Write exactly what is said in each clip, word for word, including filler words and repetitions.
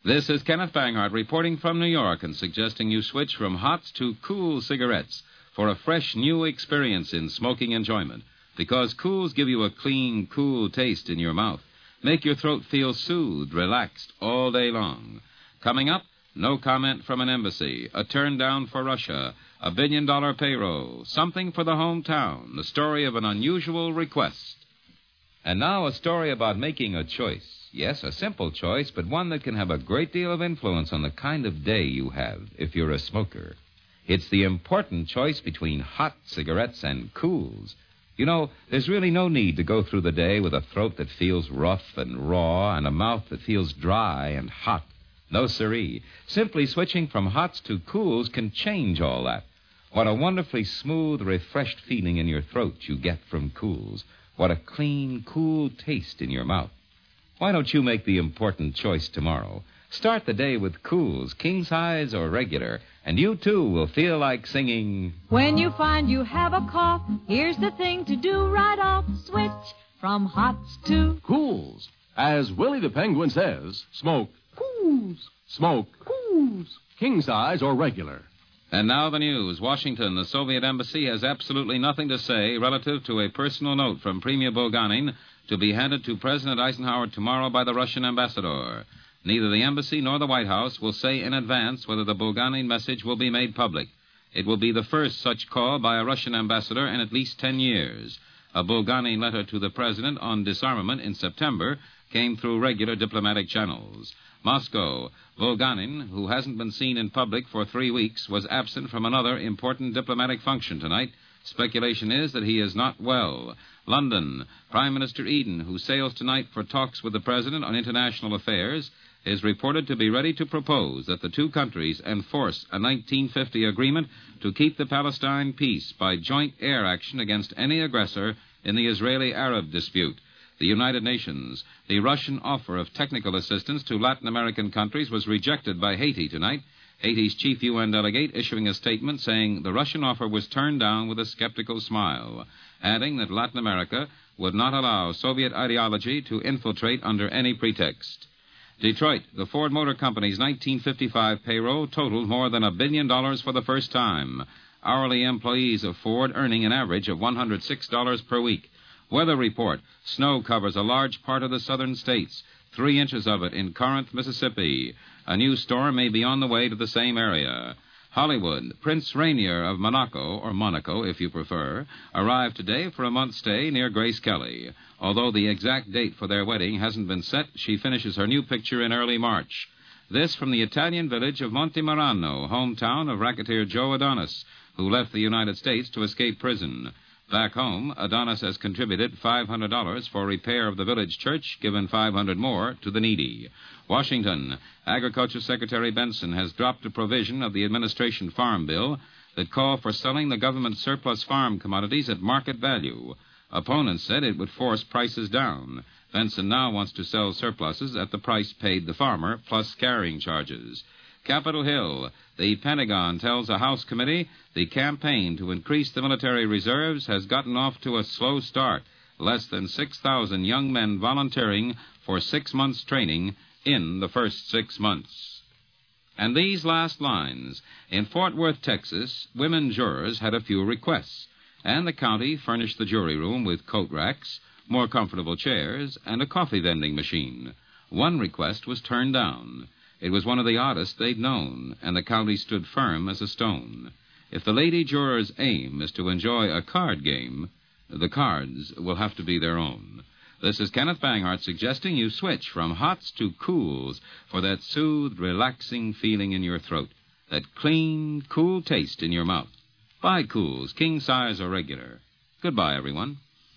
This is Kenneth Banghart reporting from New York and suggesting you switch from hot to cool cigarettes for a fresh new experience in smoking enjoyment. Because Cools give you a clean, cool taste in your mouth. Make your throat feel soothed, relaxed all day long. Coming up, no comment from an embassy, a turn down for Russia, a billion-dollar payroll, something for the hometown, the story of an unusual request. And now a story about making a choice. Yes, a simple choice, but one that can have a great deal of influence on the kind of day you have if you're a smoker. It's the important choice between hot cigarettes and Cools. You know, there's really no need to go through the day with a throat that feels rough and raw and a mouth that feels dry and hot. No siree. Simply switching from hots to Cools can change all that. What a wonderfully smooth, refreshed feeling in your throat you get from Cools. What a clean, cool taste in your mouth. Why don't you make the important choice tomorrow? Start the day with Cools, king size or regular, and you, too, will feel like singing. When you find you have a cough, here's the thing to do right off. Switch from hots to Cools. As Willie the Penguin says, smoke Cools. Smoke Cools. King size or regular. And now the news. Washington, the Soviet embassy, has absolutely nothing to say relative to a personal note from Premier Bulganin to be handed to President Eisenhower tomorrow by the Russian ambassador. Neither the embassy nor the White House will say in advance whether the Bulganin message will be made public. It will be the first such call by a Russian ambassador in at least ten years. A Bulganin letter to the president on disarmament in September came through regular diplomatic channels. Moscow. Bulganin, who hasn't been seen in public for three weeks, was absent from another important diplomatic function tonight. Speculation is that he is not well. London. Prime Minister Eden, who sails tonight for talks with the President on international affairs, is reported to be ready to propose that the two countries enforce a nineteen fifty agreement to keep the Palestine peace by joint air action against any aggressor in the Israeli-Arab dispute. The United Nations. The Russian offer of technical assistance to Latin American countries was rejected by Haiti tonight. Haiti's chief U N delegate issuing a statement saying the Russian offer was turned down with a skeptical smile, adding that Latin America would not allow Soviet ideology to infiltrate under any pretext. Detroit, the Ford Motor Company's nineteen fifty-five payroll totaled more than a billion dollars for the first time. Hourly employees of Ford earning an average of one hundred six dollars per week. Weather report. Snow covers a large part of the southern states, three inches of it in Corinth, Mississippi. A new storm may be on the way to the same area. Hollywood. Prince Rainier of Monaco, or Monaco if you prefer, arrived today for a month's stay near Grace Kelly. Although the exact date for their wedding hasn't been set, she finishes her new picture in early March. This from the Italian village of Montemarano, hometown of racketeer Joe Adonis, who left the United States to escape prison. Back home, Adonis has contributed five hundred dollars for repair of the village church, given five hundred dollars more to the needy. Washington. Agriculture Secretary Benson has dropped a provision of the administration farm bill that called for selling the government surplus farm commodities at market value. Opponents said it would force prices down. Benson now wants to sell surpluses at the price paid the farmer, plus carrying charges. Capitol Hill. The Pentagon tells a House committee the campaign to increase the military reserves has gotten off to a slow start. Less than six thousand young men volunteering for six months' training in the first six months. And these last lines. In Fort Worth, Texas, women jurors had a few requests, and the county furnished the jury room with coat racks, more comfortable chairs, and a coffee vending machine. One request was turned down. It was one of the oddest they'd known, and the county stood firm as a stone. If the lady juror's aim is to enjoy a card game, the cards will have to be their own. This is Kenneth Banghart suggesting you switch from hots to Cools for that soothed, relaxing feeling in your throat, that clean, cool taste in your mouth. Buy Cools, king size or regular. Goodbye, everyone.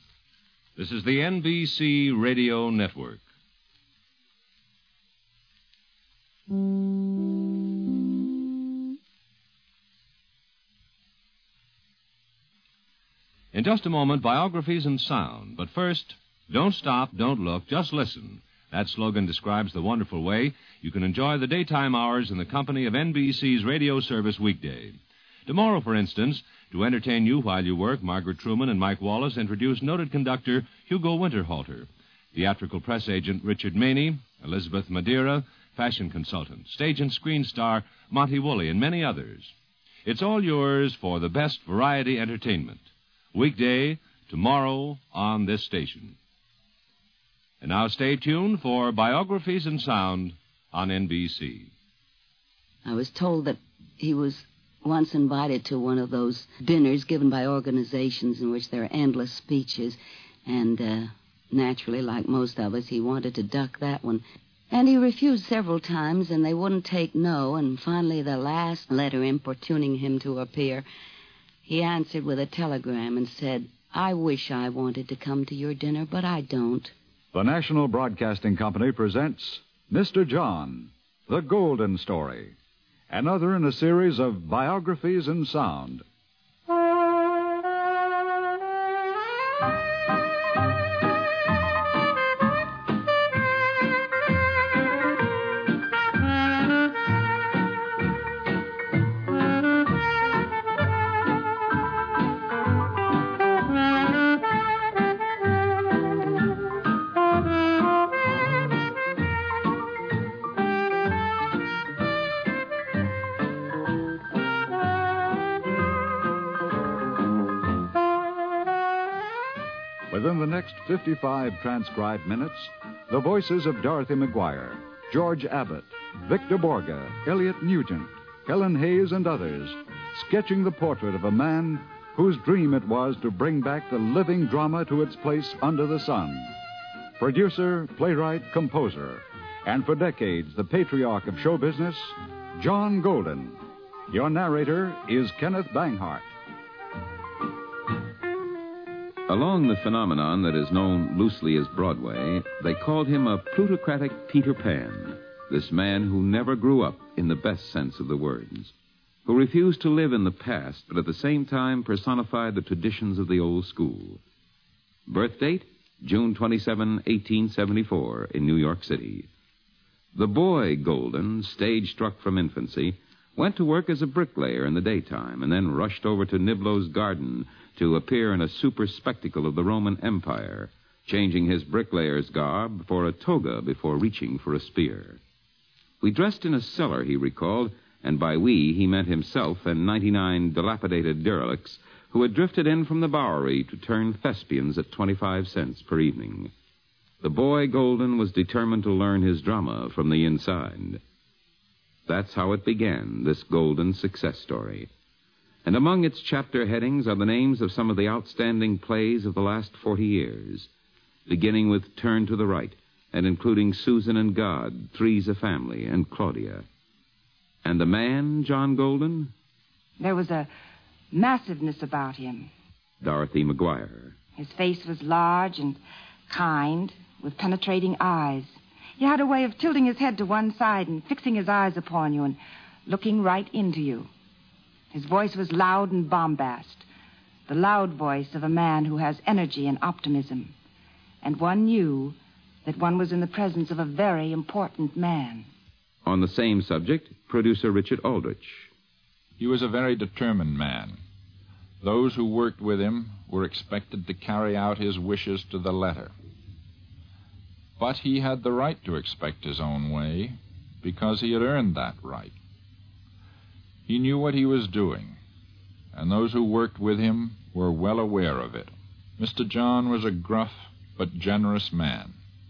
This is the N B C Radio Network. In just a moment, biographies and sound. But first, don't stop, don't look, just listen. That slogan describes the wonderful way you can enjoy the daytime hours in the company of N B C's radio service weekday. Tomorrow, for instance, to entertain you while you work, Margaret Truman and Mike Wallace introduce noted conductor Hugo Winterhalter, theatrical press agent Richard Maney, Elizabeth Madeira, fashion consultant, stage and screen star Monty Woolley, and many others. It's all yours for the best variety entertainment. Weekday, tomorrow on this station. And now stay tuned for Biographies in Sound on N B C. I was told that he was once invited to one of those dinners given by organizations in which there are endless speeches, and uh, naturally, like most of us, he wanted to duck that one. And he refused several times, and they wouldn't take no, and finally the last letter importuning him to appear, he answered with a telegram and said, "I wish I wanted to come to your dinner, but I don't." The National Broadcasting Company presents Mister John, The Golden Story, another in a series of biographies in sound. Within the next fifty-five transcribed minutes, the voices of Dorothy McGuire, George Abbott, Victor Borga, Elliot Nugent, Helen Hayes, and others, sketching the portrait of a man whose dream it was to bring back the living drama to its place under the sun. Producer, playwright, composer, and for decades the patriarch of show business, John Golden. Your narrator is Kenneth Banghart. Along the phenomenon that is known loosely as Broadway, they called him a plutocratic Peter Pan, this man who never grew up in the best sense of the words, who refused to live in the past, but at the same time personified the traditions of the old school. Birth date, June twenty-seventh, eighteen seventy-four, in New York City. The boy Golden, stage-struck from infancy, went to work as a bricklayer in the daytime and then rushed over to Niblo's garden to appear in a super spectacle of the Roman Empire, changing his bricklayer's garb for a toga before reaching for a spear. We dressed in a cellar, he recalled, and by we he meant himself and ninety-nine dilapidated derelicts who had drifted in from the Bowery to turn thespians at twenty-five cents per evening. The boy Golden was determined to learn his drama from the inside. That's how it began, this Golden success story. And among its chapter headings are the names of some of the outstanding plays of the last forty years, beginning with Turn to the Right, and including Susan and God, Three's a Family, and Claudia. And the man, John Golden? There was a massiveness about him. Dorothy McGuire. His face was large and kind, with penetrating eyes. He had a way of tilting his head to one side and fixing his eyes upon you and looking right into you. His voice was loud and bombast, the loud voice of a man who has energy and optimism. And one knew that one was in the presence of a very important man. On the same subject, producer Richard Aldrich. He was a very determined man. Those who worked with him were expected to carry out his wishes to the letter. But he had the right to expect his own way because he had earned that right. He knew what he was doing, and those who worked with him were well aware of it. Mister John was a gruff but generous man.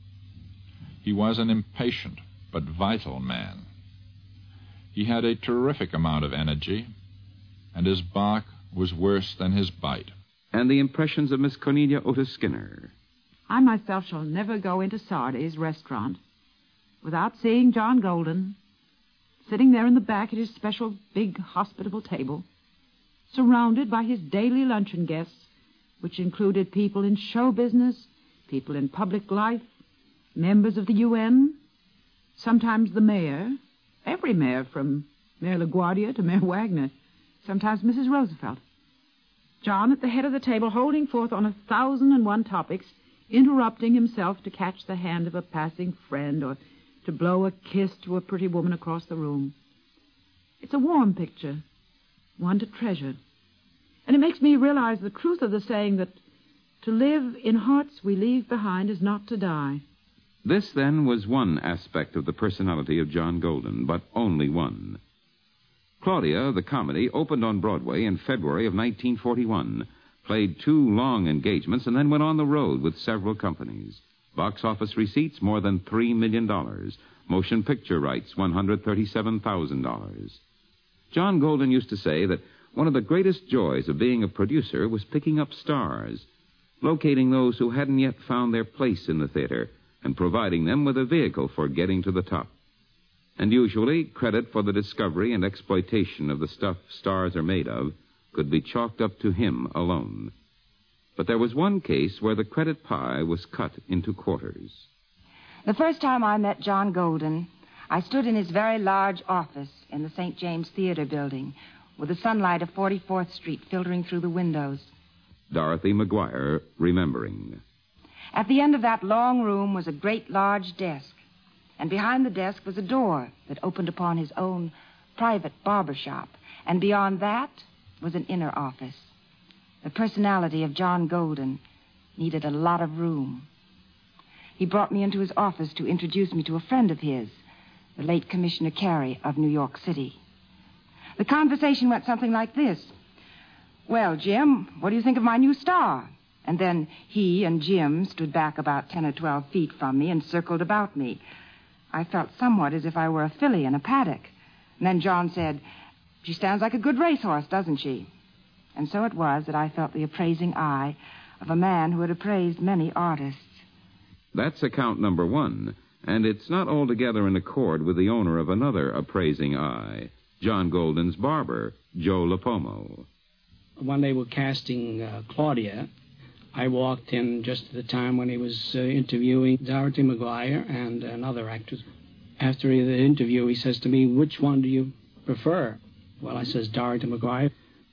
He was an impatient but vital man. He had a terrific amount of energy, and his bark was worse than his bite. And the impressions of Miss Cornelia Otis Skinner. I myself shall never go into Sardis restaurant without seeing John Golden sitting there in the back at his special big hospitable table, surrounded by his daily luncheon guests, which included people in show business, people in public life, members of the U N, sometimes the mayor, every mayor from Mayor LaGuardia to Mayor Wagner, sometimes Missus Roosevelt. John at the head of the table, holding forth on a thousand and one topics, interrupting himself to catch the hand of a passing friend or to blow a kiss to a pretty woman across the room. It's a warm picture, one to treasure. And it makes me realize the truth of the saying that to live in hearts we leave behind is not to die. This, then, was one aspect of the personality of John Golden, but only one. Claudia, the comedy, opened on Broadway in February of nineteen forty-one, played two long engagements, and then went on the road with several companies. Box office receipts, more than three million dollars. Motion picture rights, one hundred thirty-seven thousand dollars. John Golden used to say that one of the greatest joys of being a producer was picking up stars, locating those who hadn't yet found their place in the theater, and providing them with a vehicle for getting to the top. And usually, credit for the discovery and exploitation of the stuff stars are made of could be chalked up to him alone. But there was one case where the credit pie was cut into quarters. The first time I met John Golden, I stood in his very large office in the Saint James Theater building with the sunlight of forty-fourth Street filtering through the windows. Dorothy McGuire, remembering. At the end of that long room was a great large desk, and behind the desk was a door that opened upon his own private barber shop, and beyond that was an inner office. The personality of John Golden needed a lot of room. He brought me into his office to introduce me to a friend of his, the late Commissioner Carey of New York City. The conversation went something like this. Well, Jim, what do you think of my new star? And then he and Jim stood back about ten or twelve feet from me and circled about me. I felt somewhat as if I were a filly in a paddock. And then John said, "She stands like a good racehorse, doesn't she?" And so it was that I felt the appraising eye of a man who had appraised many artists. That's account number one, and it's not altogether in accord with the owner of another appraising eye, John Golden's barber, Joe Lapomo. When they were casting uh, Claudia, I walked in just at the time when he was uh, interviewing Dorothy McGuire and another actress. After the interview, he says to me, "Which one do you prefer?" Well, I says, "Dorothy McGuire,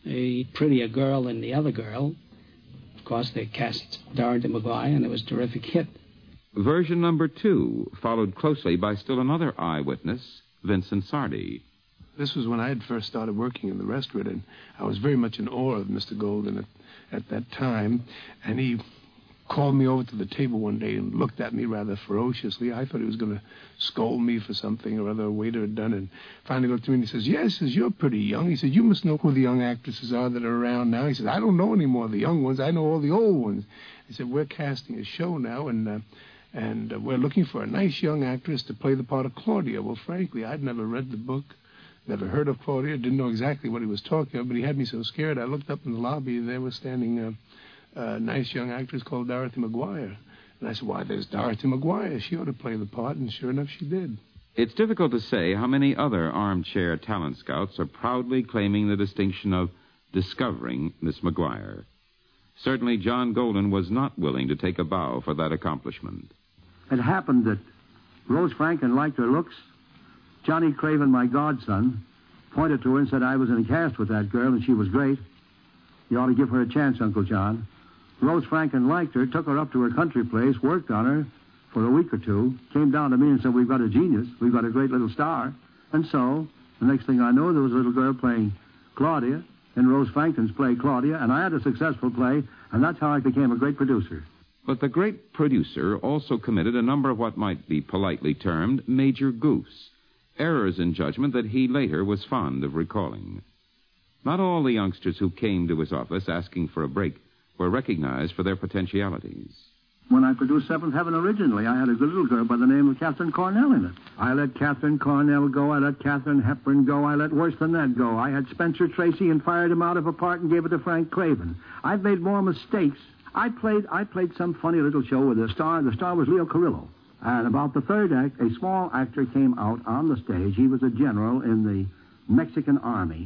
a prettier girl than the other girl." Of course, they cast Dorothy McGuire, and it was a terrific hit. Version number two, followed closely by still another eyewitness, Vincent Sardi. This was when I had first started working in the restaurant, and I was very much in awe of Mister Golden at, at that time. And he called me over to the table one day and looked at me rather ferociously. I thought he was going to scold me for something or other a waiter had done. And finally looked at me and he says, "Yes," he says, "you're pretty young." He said, "You must know who the young actresses are that are around now." He said, "I don't know any more of the young ones. I know all the old ones." He said, "We're casting a show now, and uh, and uh, we're looking for a nice young actress to play the part of Claudia." Well, frankly, I'd never read the book, never heard of Claudia, didn't know exactly what he was talking about, but he had me so scared. I looked up in the lobby, and there was standing a, a nice young actress called Dorothy McGuire. And I said, "Why, there's Dorothy McGuire. She ought to play the part," and sure enough, she did. It's difficult to say how many other armchair talent scouts are proudly claiming the distinction of discovering Miss McGuire. Certainly, John Golden was not willing to take a bow for that accomplishment. It happened that Rose Franklin liked her looks. Johnny Craven, my godson, pointed to her and said I was in a cast with that girl, and she was great. You ought to give her a chance, Uncle John. Rose Franklin liked her, took her up to her country place, worked on her for a week or two, came down to me and said, "We've got a genius. We've got a great little star." And so, the next thing I know, there was a little girl playing Claudia in Rose Franklin's play, Claudia, and I had a successful play, and that's how I became a great producer. But the great producer also committed a number of what might be politely termed major goofs, errors in judgment that he later was fond of recalling. Not all the youngsters who came to his office asking for a break were recognized for their potentialities. When I produced Seventh Heaven originally, I had a good little girl by the name of Catherine Cornell in it. I let Catherine Cornell go. I let Catherine Hepburn go. I let worse than that go. I had Spencer Tracy and fired him out of a part and gave it to Frank Craven. I've made more mistakes. I played I played some funny little show with a star. The star was Leo Carrillo. And about the third act, a small actor came out on the stage. He was a general in the Mexican army.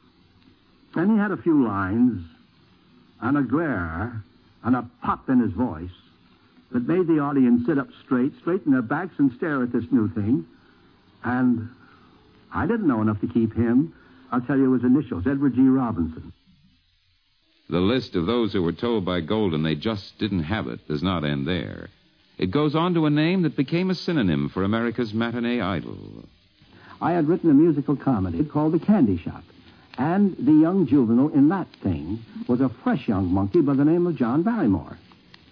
And he had a few lines and a glare and a pop in his voice that made the audience sit up straight, straighten their backs and stare at this new thing. And I didn't know enough to keep him. I'll tell you his initials, Edward G. Robinson. The list of those who were told by Golden they just didn't have it does not end there. It goes on to a name that became a synonym for America's matinee idol. I had written a musical comedy called The Candy Shop, and the young juvenile in that thing was a fresh young monkey by the name of John Barrymore.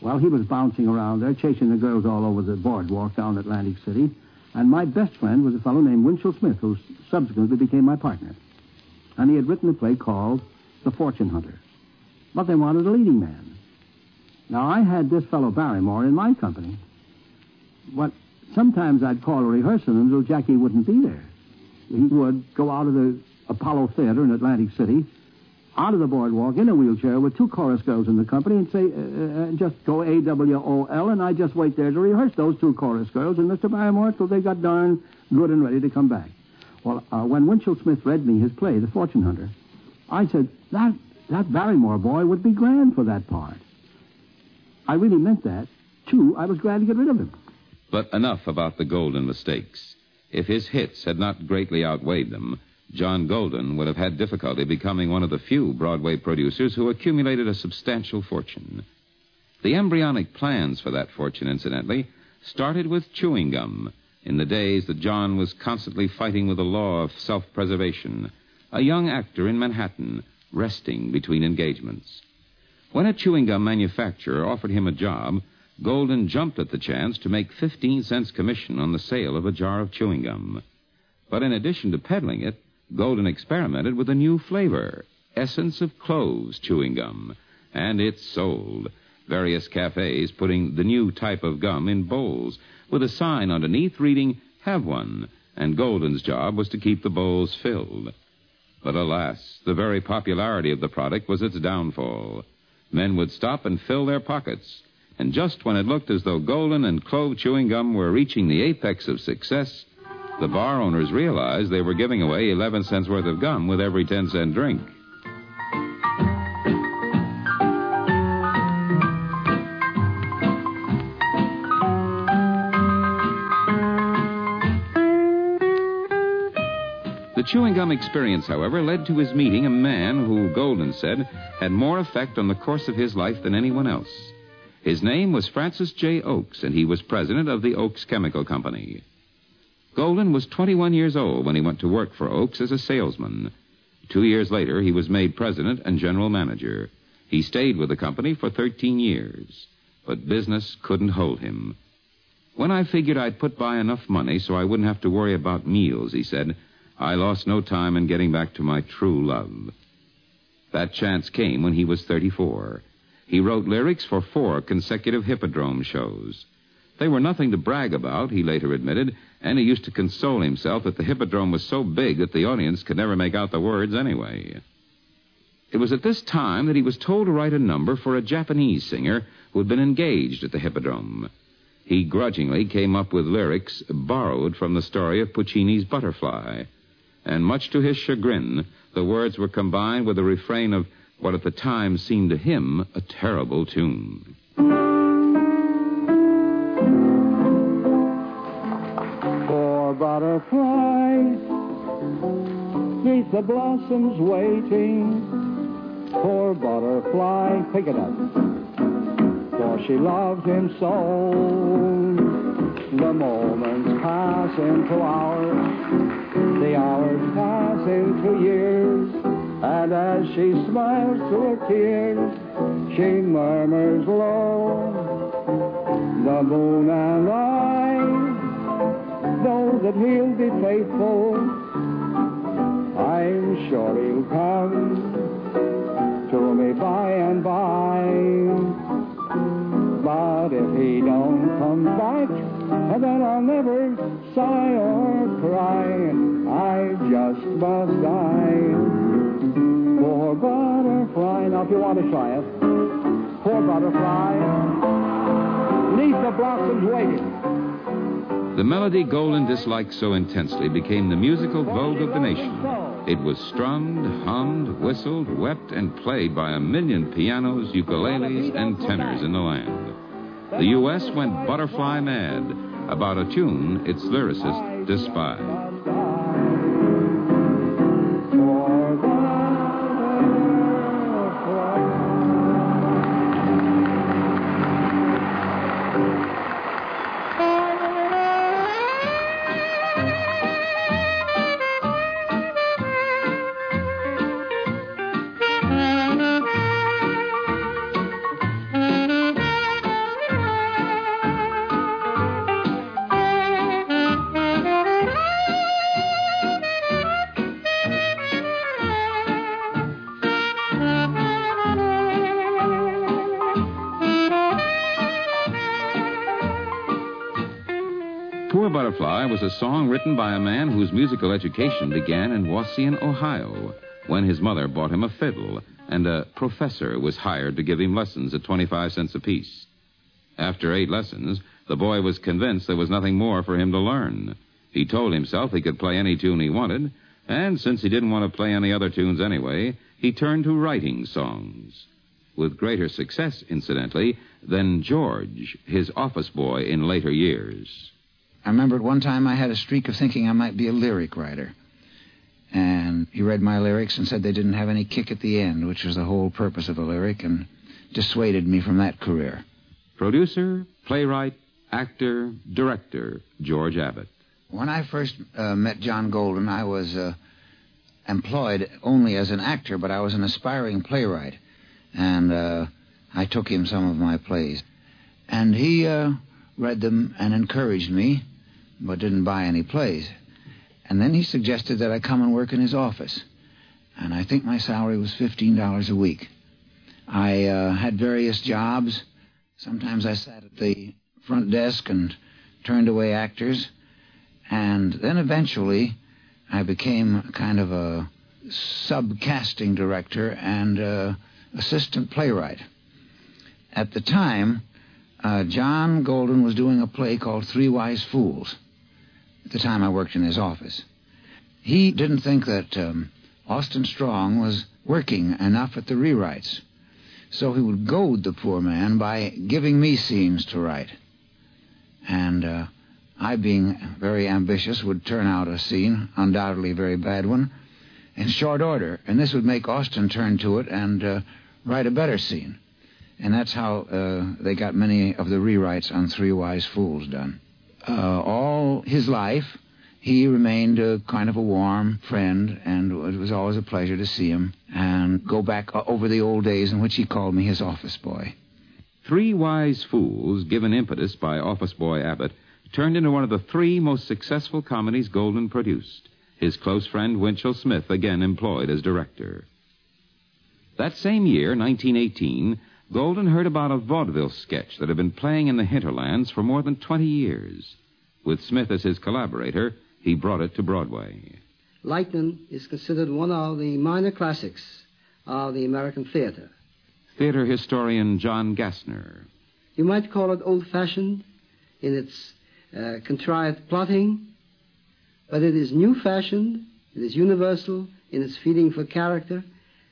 Well, he was bouncing around there, chasing the girls all over the boardwalk down Atlantic City. And my best friend was a fellow named Winchell Smith, who subsequently became my partner. And he had written a play called The Fortune Hunter. But they wanted a leading man. Now, I had this fellow Barrymore in my company. But sometimes I'd call a rehearsal and little Jackie wouldn't be there. He would go out of the Apollo Theater in Atlantic City, out of the boardwalk in a wheelchair with two chorus girls in the company and say, uh, uh, just go A W O L, and I'd just wait there to rehearse those two chorus girls and Mister Barrymore till they got darn good and ready to come back. Well, uh, when Winchell Smith read me his play, The Fortune Hunter, I said, that, that Barrymore boy would be grand for that part. I really meant that. Two, I was glad to get rid of him. But enough about the Golden mistakes. If his hits had not greatly outweighed them, John Golden would have had difficulty becoming one of the few Broadway producers who accumulated a substantial fortune. The embryonic plans for that fortune, incidentally, started with chewing gum in the days that John was constantly fighting with the law of self-preservation, a young actor in Manhattan, resting between engagements. When a chewing gum manufacturer offered him a job, Golden jumped at the chance to make fifteen cents commission on the sale of a jar of chewing gum. But in addition to peddling it, Golden experimented with a new flavor, Essence of Cloves chewing gum, and it sold. Various cafes putting the new type of gum in bowls with a sign underneath reading, "Have one," and Golden's job was to keep the bowls filled. But alas, the very popularity of the product was its downfall. Men would stop and fill their pockets, and just when it looked as though Golden and Clove chewing gum were reaching the apex of success, the bar owners realized they were giving away eleven cents worth of gum with every ten cent drink. The chewing gum experience, however, led to his meeting a man who, Golden said, had more effect on the course of his life than anyone else. His name was Francis J. Oakes, and he was president of the Oakes Chemical Company. Golden was twenty-one years old when he went to work for Oakes as a salesman. Two years later, he was made president and general manager. He stayed with the company for thirteen years, but business couldn't hold him. When I figured I'd put by enough money so I wouldn't have to worry about meals, he said, I lost no time in getting back to my true love. That chance came when he was thirty-four. He wrote lyrics for four consecutive Hippodrome shows. They were nothing to brag about, he later admitted, and he used to console himself that the Hippodrome was so big that the audience could never make out the words anyway. It was at this time that he was told to write a number for a Japanese singer who had been engaged at the Hippodrome. He grudgingly came up with lyrics borrowed from the story of Puccini's Butterfly. And much to his chagrin, the words were combined with a refrain of what at the time seemed to him a terrible tune. Poor butterfly, neath the blossoms waiting. Poor butterfly, pick it up, for she loved him so. The moments pass into hours, the hours pass into years, and as she smiles through her tears, she murmurs low, the moon and I know that he'll be faithful. I'm sure he'll come to me by and by. But if he don't come back, then I'll never sigh or cry. I just must die. Poor butterfly. Now, if you want to try it. Poor butterfly. Neath the blossoms waiting. The melody Golden disliked so intensely became the musical vogue of the nation. It was strummed, hummed, whistled, wept, and played by a million pianos, ukuleles, and tenors in the land. The U S went butterfly mad about a tune its lyricist despised. Boy was a song written by a man whose musical education began in Wauseon, Ohio, when his mother bought him a fiddle, and a professor was hired to give him lessons at twenty-five cents apiece. After eight lessons, the boy was convinced there was nothing more for him to learn. He told himself he could play any tune he wanted, and since he didn't want to play any other tunes anyway, he turned to writing songs. With greater success, incidentally, than George, his office boy in later years. I remember at one time I had a streak of thinking I might be a lyric writer. And he read my lyrics and said they didn't have any kick at the end, which was the whole purpose of a lyric, and dissuaded me from that career. Producer, playwright, actor, director, George Abbott. When I first uh, met John Golden, I was uh, employed only as an actor, but I was an aspiring playwright. And uh, I took him some of my plays. And he uh, read them and encouraged me, but didn't buy any plays. And then he suggested that I come and work in his office. And I think my salary was fifteen dollars a week. I uh, had various jobs. Sometimes I sat at the front desk and turned away actors. And then eventually I became kind of a sub-casting director and uh, assistant playwright. At the time, uh, John Golden was doing a play called Three Wise Fools. At the time I worked in his office. He didn't think that um, Austin Strong was working enough at the rewrites. So he would goad the poor man by giving me scenes to write. And uh, I, being very ambitious, would turn out a scene, undoubtedly a very bad one, in short order. And this would make Austin turn to it and uh, write a better scene. And that's how uh, they got many of the rewrites on Three Wise Fools done. Uh, all his life, he remained a kind of a warm friend, and it was always a pleasure to see him and go back over the old days in which he called me his office boy. Three Wise Fools, given impetus by office boy Abbott, turned into one of the three most successful comedies Golden produced, his close friend Winchell Smith again employed as director. That same year, nineteen eighteen, Golden heard about a vaudeville sketch that had been playing in the hinterlands for more than twenty years. With Smith as his collaborator, he brought it to Broadway. Lightnin is considered one of the minor classics of the American theater. Theater historian John Gassner. You might call it old-fashioned in its uh, contrived plotting, but it is new-fashioned, it is universal in its feeling for character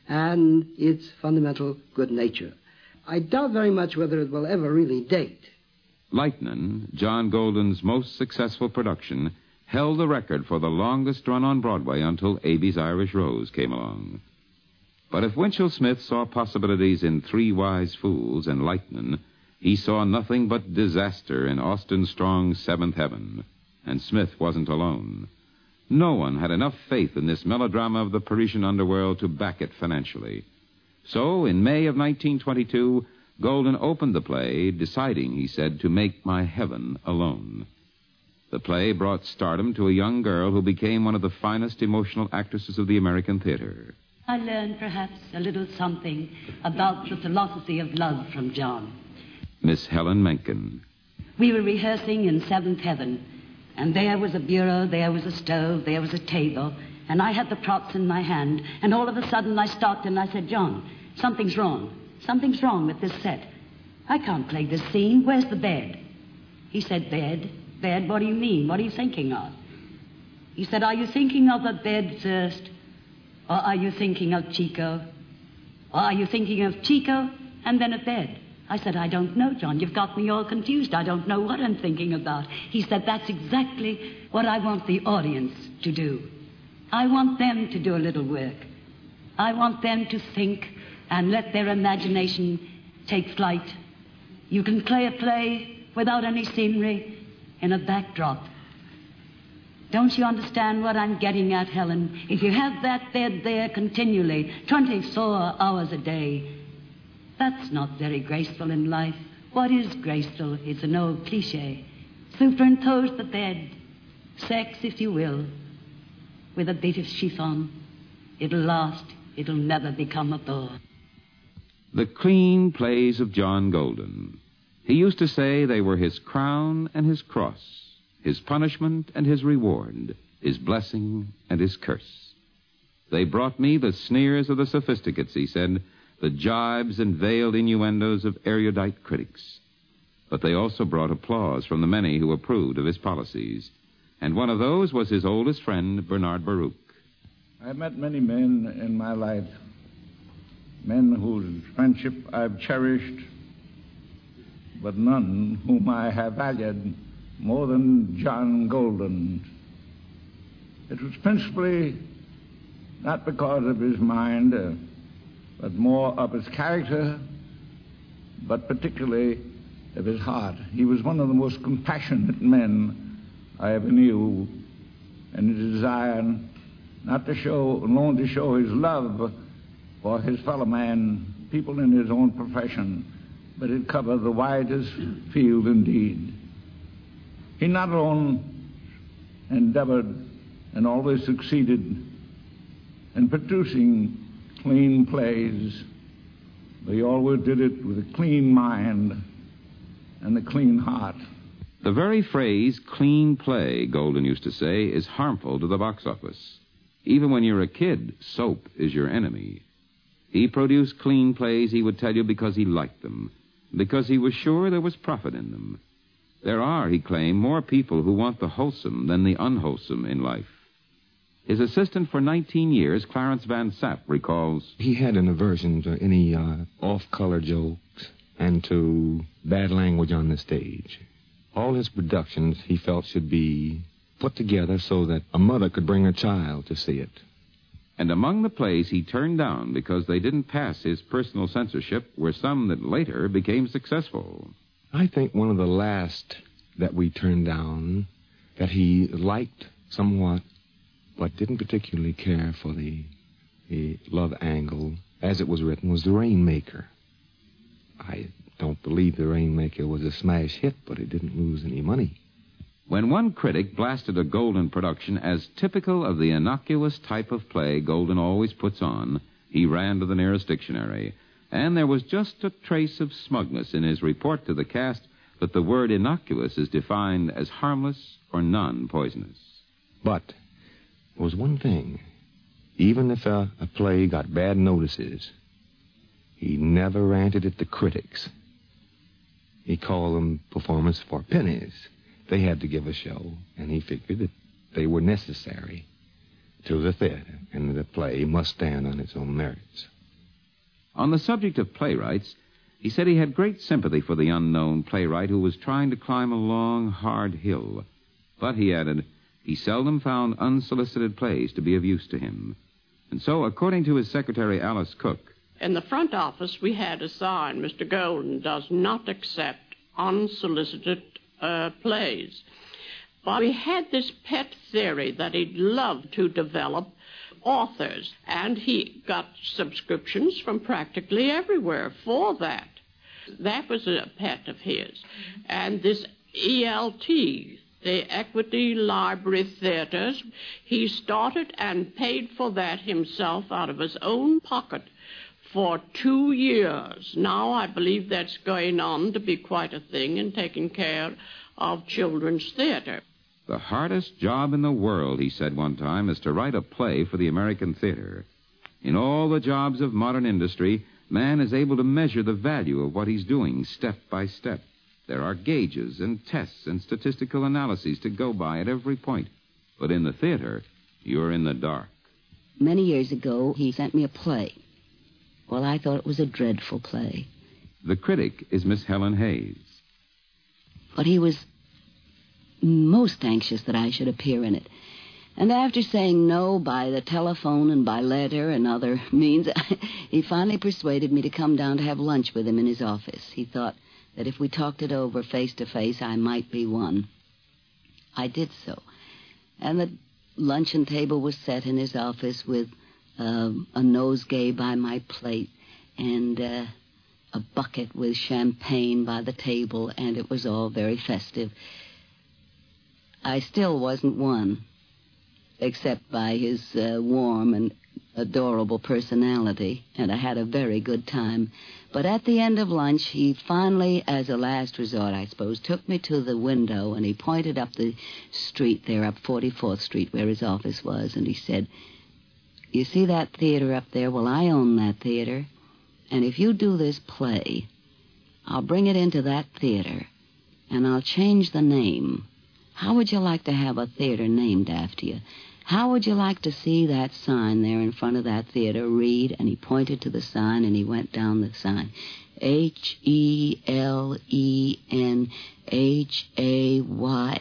and its fundamental good nature. I doubt very much whether it will ever really date. Lightnin, John Golden's most successful production, held the record for the longest run on Broadway until Abe's Irish Rose came along. But if Winchell Smith saw possibilities in Three Wise Fools and Lightnin, he saw nothing but disaster in Austin Strong's Seventh Heaven. And Smith wasn't alone. No one had enough faith in this melodrama of the Parisian underworld to back it financially. So, in May of nineteen twenty-two, Golden opened the play, deciding, he said, to make my heaven alone. The play brought stardom to a young girl who became one of the finest emotional actresses of the American theater. I learned perhaps a little something about the philosophy of love from John. Miss Helen Mencken. We were rehearsing in Seventh Heaven, and there was a bureau, there was a stove, there was a table, and I had the props in my hand, and all of a sudden I stopped and I said, John, something's wrong. Something's wrong with this set. I can't play this scene. Where's the bed? He said, bed? Bed? What do you mean? What are you thinking of? He said, are you thinking of a bed first? Or are you thinking of Chico? Or are you thinking of Chico and then a bed? I said, I don't know, John. You've got me all confused. I don't know what I'm thinking about. He said, that's exactly what I want the audience to do. I want them to do a little work. I want them to think and let their imagination take flight. You can play a play without any scenery in a backdrop. Don't you understand what I'm getting at, Helen? If you have that bed there continually, twenty-four hours a day, that's not very graceful in life. What is graceful is an old cliche. Superimpose the bed, sex if you will, with a bit of chiffon. It'll last. It'll never become a bore. The clean plays of John Golden. He used to say they were his crown and his cross. his punishment and his reward, his blessing and his curse. They brought me the sneers of the sophisticates, he said, the jibes and veiled innuendos of erudite critics. But they also brought applause from the many who approved of his policies. And one of those was his oldest friend, Bernard Baruch. I've met many men in my life, men whose friendship I've cherished, but none whom I have valued more than John Golden. It was principally not because of his mind, uh, but more of his character, but particularly of his heart. He was one of the most compassionate men I ever knew, and his desire not to show, alone to show his love for his fellow man, people in his own profession, but it covered the widest field indeed. He not alone endeavored and always succeeded in producing clean plays, but he always did it with a clean mind and a clean heart. The very phrase clean play, Golden used to say, is harmful to the box office. Even when you're a kid, soap is your enemy. He produced clean plays, he would tell you, because he liked them, because he was sure there was profit in them. There are, he claimed, more people who want the wholesome than the unwholesome in life. His assistant for nineteen years, Clarence Van Sapp, recalls... He had an aversion to any uh, off-color jokes and to bad language on the stage. All his productions, he felt, should be put together so that a mother could bring her child to see it. And among the plays he turned down because they didn't pass his personal censorship were some that later became successful. I think one of the last that we turned down, that he liked somewhat, but didn't particularly care for the, the love angle, as it was written, was The Rainmaker. I don't believe The Rainmaker was a smash hit, but it didn't lose any money. When one critic blasted a Golden production as typical of the innocuous type of play Golden always puts on, he ran to the nearest dictionary. And there was just a trace of smugness in his report to the cast that the word innocuous is defined as harmless or non-poisonous. But there was one thing. Even if a, a play got bad notices, he never ranted at the critics. He called them performance for pennies. They had to give a show, and he figured that they were necessary to the theater, and the play must stand on its own merits. On the subject of playwrights, he said he had great sympathy for the unknown playwright who was trying to climb a long, hard hill. But, he added, he seldom found unsolicited plays to be of use to him. And so, according to his secretary, Alice Cook... In the front office, we had a sign, Mister Golden does not accept unsolicited uh, plays. But we had this pet theory that he'd love to develop authors, and he got subscriptions from practically everywhere for that. That was a pet of his. And this E L T, the Equity Library Theaters, he started and paid for that himself out of his own pocket for two years. Now I believe that's going on to be quite a thing in taking care of children's theater. The hardest job in the world, he said one time, is to write a play for the American theater. In all the jobs of modern industry, man is able to measure the value of what he's doing step by step. There are gauges and tests and statistical analyses to go by at every point. But in the theater, you're in the dark. Many years ago, he sent me a play. Well, I thought it was a dreadful play. The critic is Miss Helen Hayes. But he was most anxious that I should appear in it. And after saying no by the telephone and by letter and other means, he finally persuaded me to come down to have lunch with him in his office. He thought that if we talked it over face to face, I might be won. I did so. And the luncheon table was set in his office with uh, a nosegay by my plate and uh, a bucket with champagne by the table, and it was all very festive. I still wasn't won. except by his uh, warm and adorable personality, and I had a very good time. But at the end of lunch, he finally, as a last resort, I suppose, took me to the window, and he pointed up the street there, up forty-fourth Street, where his office was, and he said, "You see that theater up there? Well, I own that theater, and if you do this play, I'll bring it into that theater, and I'll change the name. How would you like to have a theater named after you? How would you like to see that sign there in front of that theater read?" And he pointed to the sign, and he went down the sign. H E L E N H A Y.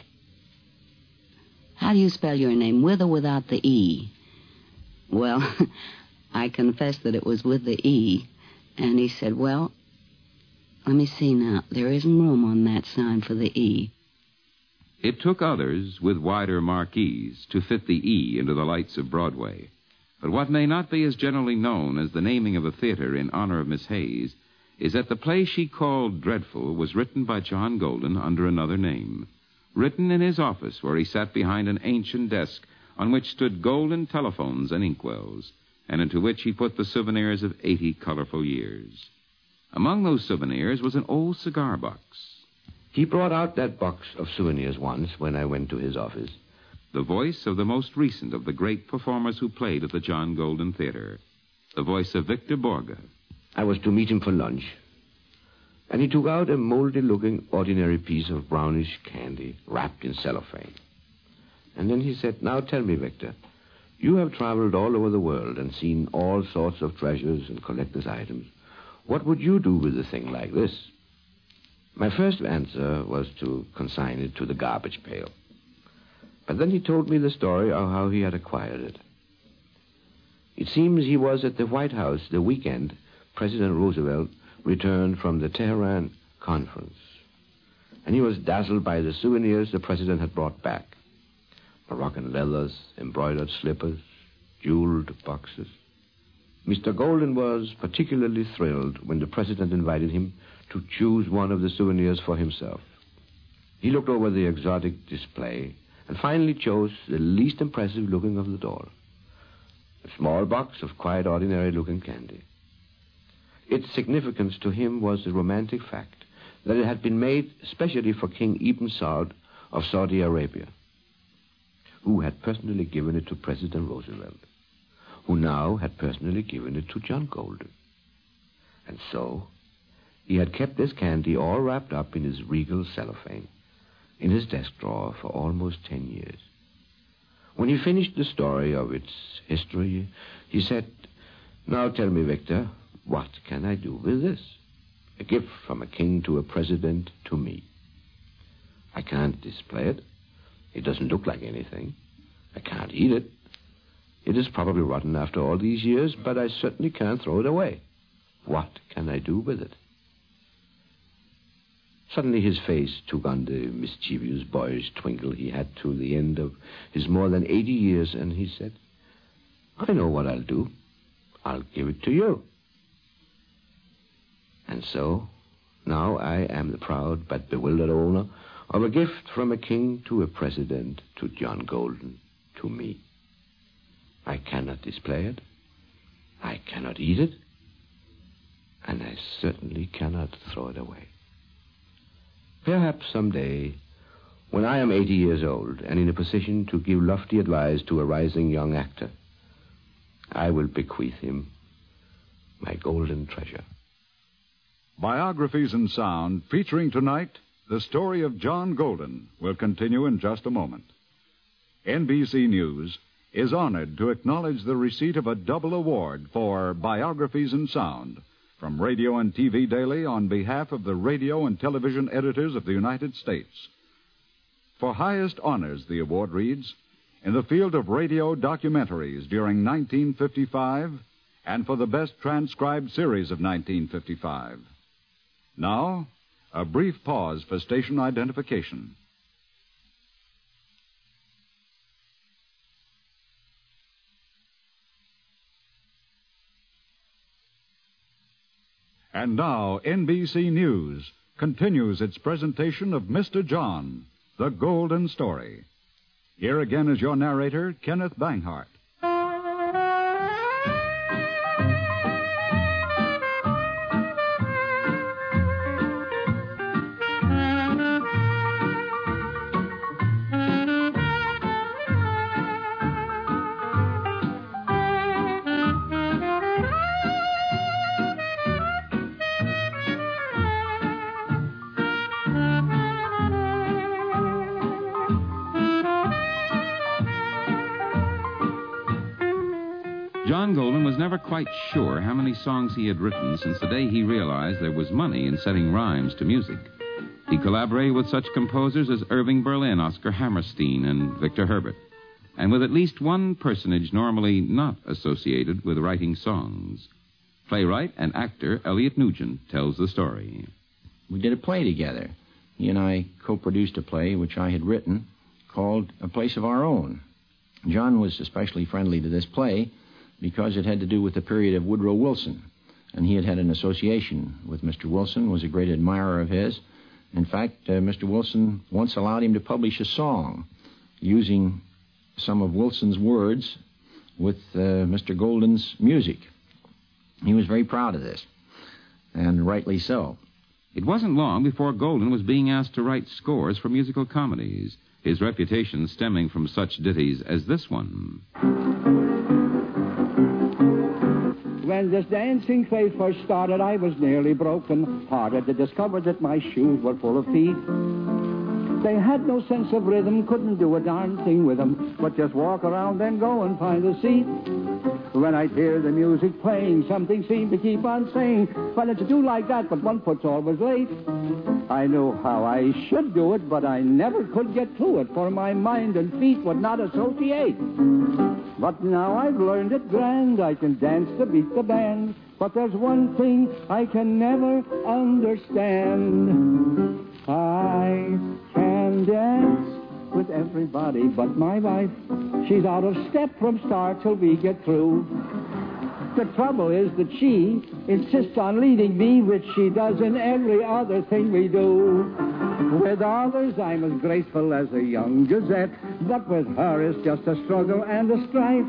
How do you spell your name, with or without the E? Well, I confessed that it was with the E. And he said, "Well, let me see now. There isn't room on that sign for the E." It took others with wider marquees to fit the E into the lights of Broadway. But what may not be as generally known as the naming of a theater in honor of Miss Hayes is that the play she called Dreadful was written by John Golden under another name. Written in his office, where he sat behind an ancient desk on which stood golden telephones and inkwells, and into which he put the souvenirs of eighty colorful years. Among those souvenirs was an old cigar box. He brought out that box of souvenirs once when I went to his office. The voice of the most recent of the great performers who played at the John Golden Theater. The voice of Victor Borge. I was to meet him for lunch, and he took out a moldy-looking, ordinary piece of brownish candy wrapped in cellophane. And then he said, "Now tell me, Victor, you have traveled all over the world and seen all sorts of treasures and collector's items. What would you do with a thing like this?" My first answer was to consign it to the garbage pail. But then he told me the story of how he had acquired it. It seems he was at the White House the weekend President Roosevelt returned from the Tehran conference, and he was dazzled by the souvenirs the president had brought back. Moroccan leathers, embroidered slippers, jeweled boxes. Mister Golden was particularly thrilled when the president invited him to choose one of the souvenirs for himself. He looked over the exotic display and finally chose the least impressive looking of the all. A small box of quite ordinary looking candy. Its significance to him was the romantic fact that it had been made especially for King Ibn Saud of Saudi Arabia, who had personally given it to President Roosevelt, who now had personally given it to John Golden. And so he had kept this candy all wrapped up in his regal cellophane in his desk drawer for almost ten years. When he finished the story of its history, he said, "Now tell me, Victor, what can I do with this? A gift from a king to a president to me. I can't display it. It doesn't look like anything. I can't eat it. It is probably rotten after all these years, but I certainly can't throw it away. What can I do with it?" Suddenly his face took on the mischievous, boyish twinkle he had to the end of his more than eighty years, and he said, "I know what I'll do. I'll give it to you." And so, now I am the proud but bewildered owner of a gift from a king to a president to John Golden to me. I cannot display it. I cannot eat it. And I certainly cannot throw it away. Perhaps someday, when I am eighty years old and in a position to give lofty advice to a rising young actor, I will bequeath him my golden treasure. Biographies in Sound, featuring tonight the story of John Golden, will continue in just a moment. N B C News is honored to acknowledge the receipt of a double award for Biographies in Sound from Radio and T V Daily on behalf of the radio and television editors of the United States. For highest honors, the award reads, in the field of radio documentaries during nineteen fifty-five and for the best transcribed series of nineteen fifty-five. Now, a brief pause for station identification. And now, N B C News continues its presentation of Mister John, the Golden Story. Here again is your narrator, Kenneth Banghart. John Golden was never quite sure how many songs he had written since the day he realized there was money in setting rhymes to music. He collaborated with such composers as Irving Berlin, Oscar Hammerstein, and Victor Herbert, and with at least one personage normally not associated with writing songs. Playwright and actor Elliot Nugent tells the story. We did a play together. He and I co-produced a play which I had written called A Place of Our Own. John was especially friendly to this play because it had to do with the period of Woodrow Wilson, and he had had an association with Mister Wilson, was a great admirer of his. In fact, uh, Mister Wilson once allowed him to publish a song using some of Wilson's words with uh, Mister Golden's music. He was very proud of this, and rightly so. It wasn't long before Golden was being asked to write scores for musical comedies, his reputation stemming from such ditties as this one. When this dancing craze first started, I was nearly broken-hearted to discover that my shoes were full of feet. They had no sense of rhythm, couldn't do a darn thing with them, but just walk around and go and find a seat. When I'd hear the music playing, something seemed to keep on saying, well, it's a do like that, but one foot's always late. I knew how I should do it, but I never could get to it, for my mind and feet would not associate. But now I've learned it grand, I can dance to beat the band, but there's one thing I can never understand. I can dance with everybody but my wife. She's out of step from start till we get through. The trouble is that she insists on leading me, which she does in every other thing we do. With others, I'm as graceful as a young gazette, but with her it's just a struggle and a strife.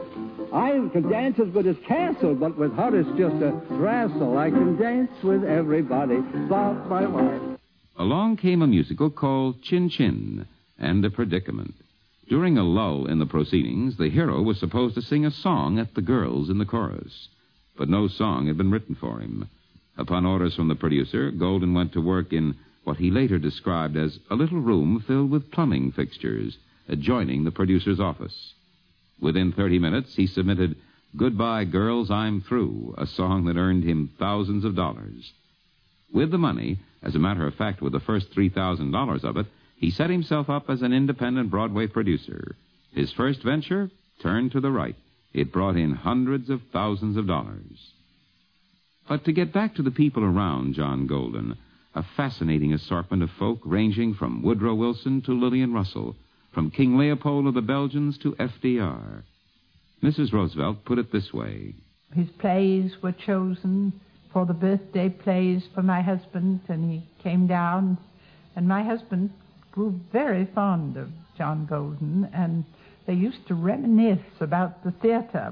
I can dance as good as Castle, but with her it's just a wrestle. I can dance with everybody but my wife. Along came a musical called Chin Chin and a Predicament. During a lull in the proceedings, the hero was supposed to sing a song at the girls in the chorus, but no song had been written for him. Upon orders from the producer, Golden went to work in what he later described as a little room filled with plumbing fixtures adjoining the producer's office. Within thirty minutes, he submitted Goodbye, Girls, I'm Through, a song that earned him thousands of dollars. With the money, as a matter of fact, with the first three thousand dollars of it, he set himself up as an independent Broadway producer. His first venture turned to the right. It brought in hundreds of thousands of dollars. But to get back to the people around John Golden, a fascinating assortment of folk ranging from Woodrow Wilson to Lillian Russell, from King Leopold of the Belgians to F D R. Missus Roosevelt put it this way. His plays were chosen for the birthday plays for my husband, and he came down, and my husband grew very fond of John Golden, and they used to reminisce about the theater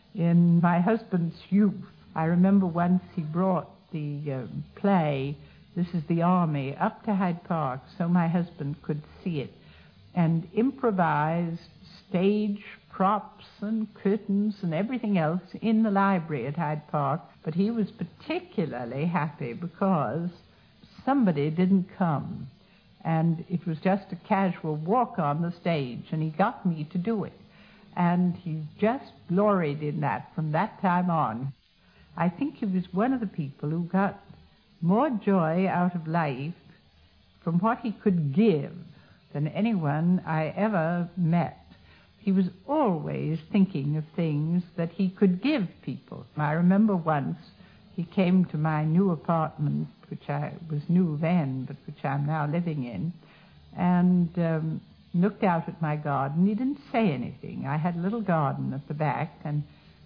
in my husband's youth. I remember once he brought the um, play, This is the Army, up to Hyde Park so my husband could see it, and improvised stage props and curtains and everything else in the library at Hyde Park. But he was particularly happy because somebody didn't come. And it was just a casual walk on the stage, and he got me to do it. And he just gloried in that from that time on. I think he was one of the people who got more joy out of life from what he could give than anyone I ever met. He was always thinking of things that he could give people. I remember once he came to my new apartment, which I was new then, but which I'm now living in, and um, looked out at my garden. He didn't say anything. I had a little garden at the back, and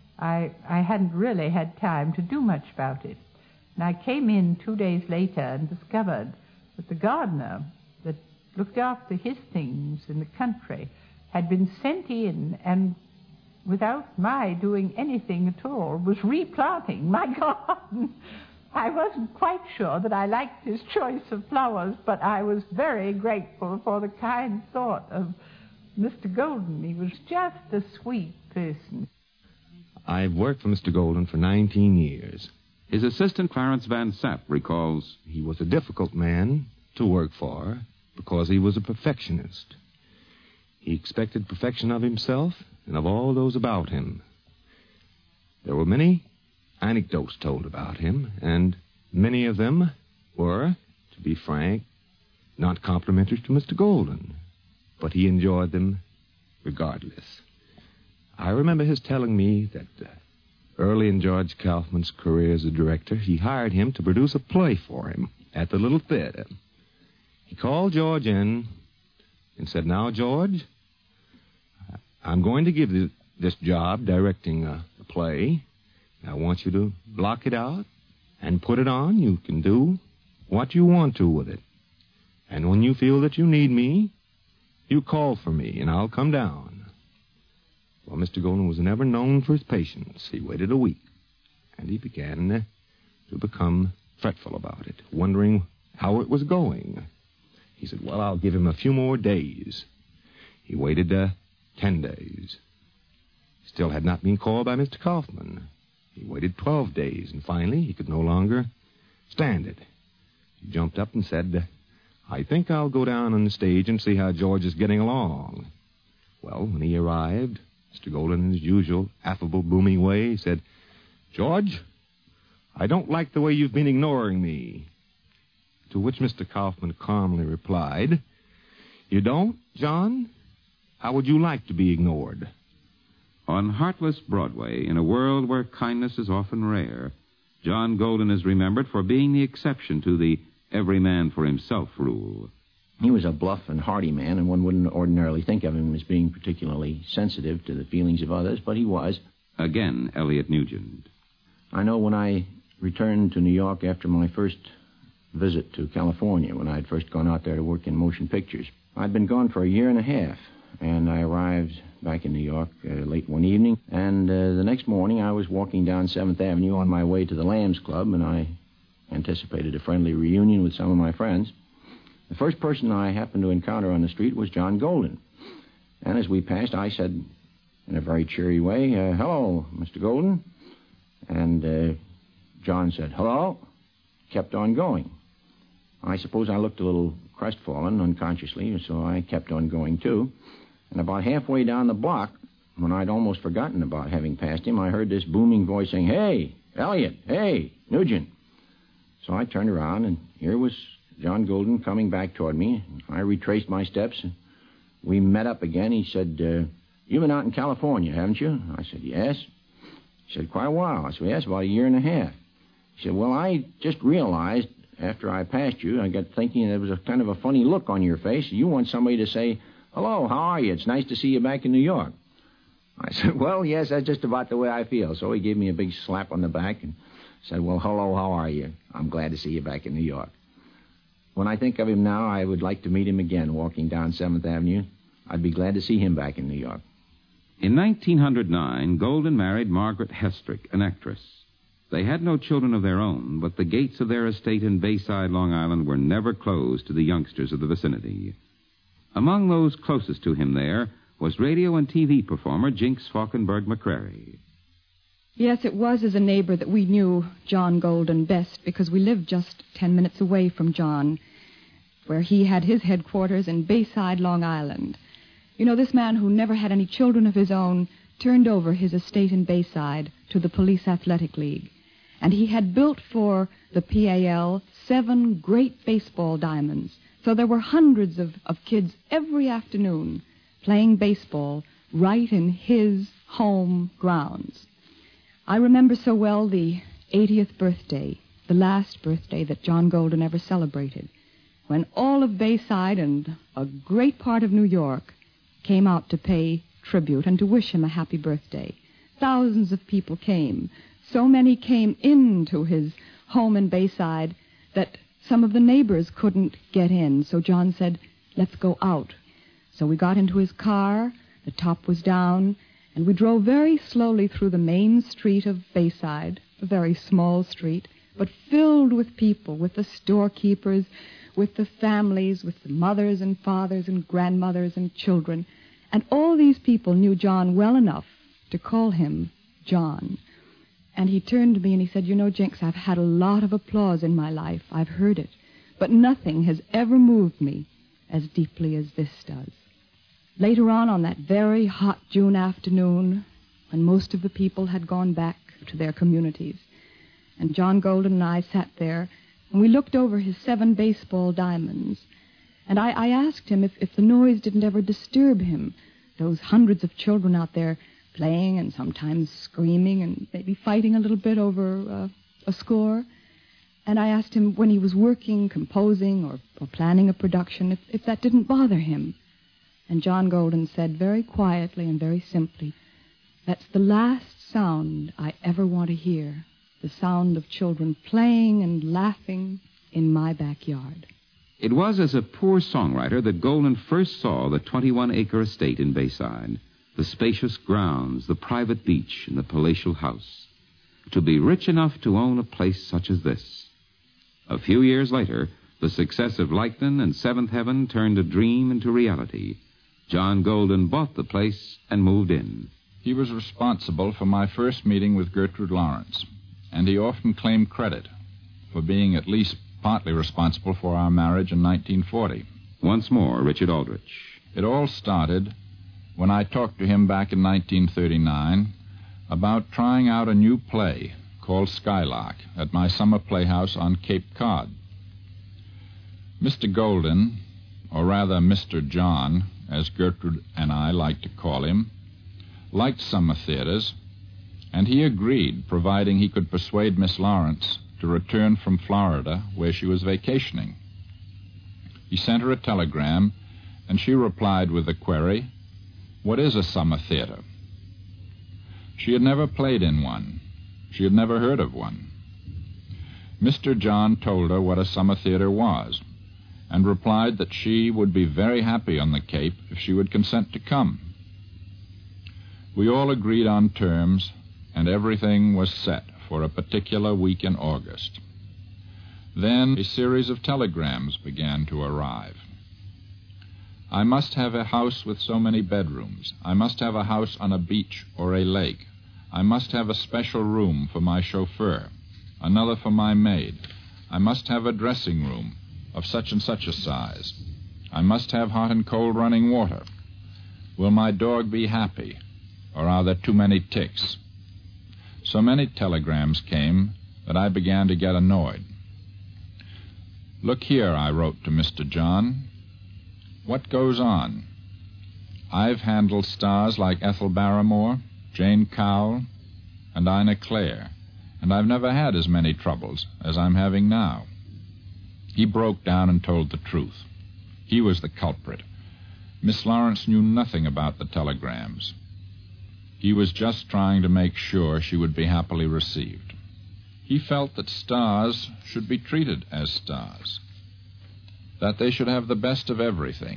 I, I hadn't really had time to do much about it. And I came in two days later and discovered that the gardener that looked after his things in the country had been sent in and, without my doing anything at all, was replanting my garden. I wasn't quite sure that I liked his choice of flowers, but I was very grateful for the kind thought of Mister Golden. He was just a sweet person. I've worked for Mister Golden for nineteen years. His assistant, Clarence Van Sapp, recalls, he was a difficult man to work for because he was a perfectionist. He expected perfection of himself and of all those about him. There were many anecdotes told about him, and many of them were, to be frank, not complimentary to Mister Golden, but he enjoyed them regardless. I remember his telling me that uh, early in George Kaufman's career as a director, he hired him to produce a play for him at the Little Theater. He called George in and said, "Now, George, I'm going to give you this job directing a, a play. I want you to block it out and put it on. You can do what you want to with it. And when you feel that you need me, you call for me, and I'll come down." Well, Mister Golden was never known for his patience. He waited a week, and he began uh, to become fretful about it, wondering how it was going. He said, "Well, I'll give him a few more days." He waited uh, ten days. Still had not been called by Mister Kaufman. He waited twelve days, and finally he could no longer stand it. He jumped up and said, "I think I'll go down on the stage and see how George is getting along." Well, when he arrived, Mister Golden, in his usual affable, booming way, said, "George, I don't like the way you've been ignoring me." To which Mister Kaufman calmly replied, "You don't, John? How would you like to be ignored?" On heartless Broadway, in a world where kindness is often rare, John Golden is remembered for being the exception to the every man for himself rule. He was a bluff and hearty man, and one wouldn't ordinarily think of him as being particularly sensitive to the feelings of others, but he was. Again, Elliot Nugent. I know when I returned to New York after my first visit to California, when I had first gone out there to work in motion pictures, I'd been gone for a year and a half, and I arrived back in New York uh, late one evening, and uh, the next morning I was walking down seventh Avenue on my way to the Lambs Club, and I anticipated a friendly reunion with some of my friends. The first person I happened to encounter on the street was John Golden. And as we passed, I said in a very cheery way, uh, "Hello, Mister Golden." And uh, John said, "Hello," kept on going. I suppose I looked a little crestfallen unconsciously, so I kept on going, too. And about halfway down the block, when I'd almost forgotten about having passed him, I heard this booming voice saying, "Hey, Elliot, hey, Nugent." So I turned around, and here was John Golden coming back toward me. I retraced my steps, and we met up again. He said, uh, "You've been out in California, haven't you?" I said, "Yes." He said, "Quite a while." I said, "Yes, about a year and a half." He said, "Well, I just realized after I passed you, I got thinking there was a kind of a funny look on your face. You want somebody to say, 'Hello, how are you? It's nice to see you back in New York.'" I said, "Well, yes, that's just about the way I feel." So he gave me a big slap on the back and said, "Well, hello, how are you? I'm glad to see you back in New York." When I think of him now, I would like to meet him again walking down seventh Avenue. I'd be glad to see him back in New York. In nineteen oh nine, Golden married Margaret Hestrick, an actress. They had no children of their own, but the gates of their estate in Bayside, Long Island, were never closed to the youngsters of the vicinity. Among those closest to him there was radio and T V performer Jinx Falkenberg McCrary. Yes, it was as a neighbor that we knew John Golden best, because we lived just ten minutes away from John, where he had his headquarters in Bayside, Long Island. You know, this man who never had any children of his own turned over his estate in Bayside to the Police Athletic League. And he had built for the P A L seven great baseball diamonds. So there were hundreds of, of kids every afternoon playing baseball right in his home grounds. I remember so well the eightieth birthday, the last birthday that John Golden ever celebrated, when all of Bayside and a great part of New York came out to pay tribute and to wish him a happy birthday. Thousands of people came. So many came into his home in Bayside that some of the neighbors couldn't get in. So John said, "Let's go out." So we got into his car, The top was down, and we drove very slowly through the main street of Bayside, a very small street, but filled with people, with the storekeepers, with the families, with the mothers and fathers and grandmothers and children. And all these people knew John well enough to call him John. And he turned to me and he said, "You know, Jinx, I've had a lot of applause in my life. I've heard it. But nothing has ever moved me as deeply as this does." Later on, on that very hot June afternoon, when most of the people had gone back to their communities, and John Golden and I sat there, and we looked over his seven baseball diamonds, and I, I asked him if, if the noise didn't ever disturb him, those hundreds of children out there playing and sometimes screaming and maybe fighting a little bit over uh, a score. And I asked him when he was working, composing, or, or planning a production, if, if that didn't bother him. And John Golden said very quietly and very simply, "That's the last sound I ever want to hear, the sound of children playing and laughing in my backyard." It was as a poor songwriter that Golden first saw the twenty-one acre estate in Bayside, the spacious grounds, the private beach, and the palatial house. To be rich enough to own a place such as this. A few years later, the success of Leighton and Seventh Heaven turned a dream into reality. John Golden bought the place and moved in. He was responsible for my first meeting with Gertrude Lawrence, and he often claimed credit for being at least partly responsible for our marriage in nineteen forty. Once more, Richard Aldrich. It all started when I talked to him back in nineteen thirty-nine about trying out a new play called Skylark at my summer playhouse on Cape Cod. Mister Golden, or rather Mister John, as Gertrude and I like to call him, liked summer theaters, and he agreed, providing he could persuade Miss Lawrence to return from Florida, where she was vacationing. He sent her a telegram, and she replied with the query, "What is a summer theater?" She had never played in one. She had never heard of one. Mister John told her what a summer theater was, and replied that she would be very happy on the Cape if she would consent to come. We all agreed on terms, and everything was set for a particular week in August. Then a series of telegrams began to arrive. I must have a house with so many bedrooms. I must have a house on a beach or a lake. I must have a special room for my chauffeur, another for my maid. I must have a dressing room of such and such a size. I must have hot and cold running water. Will my dog be happy, or are there too many ticks? So many telegrams came that I began to get annoyed. "Look here," I wrote to Mister John. "What goes on? I've handled stars like Ethel Barrymore, Jane Cowell, and Ina Clare, and I've never had as many troubles as I'm having now." He broke down and told the truth. He was the culprit. Miss Lawrence knew nothing about the telegrams. He was just trying to make sure she would be happily received. He felt that stars should be treated as stars, that they should have the best of everything.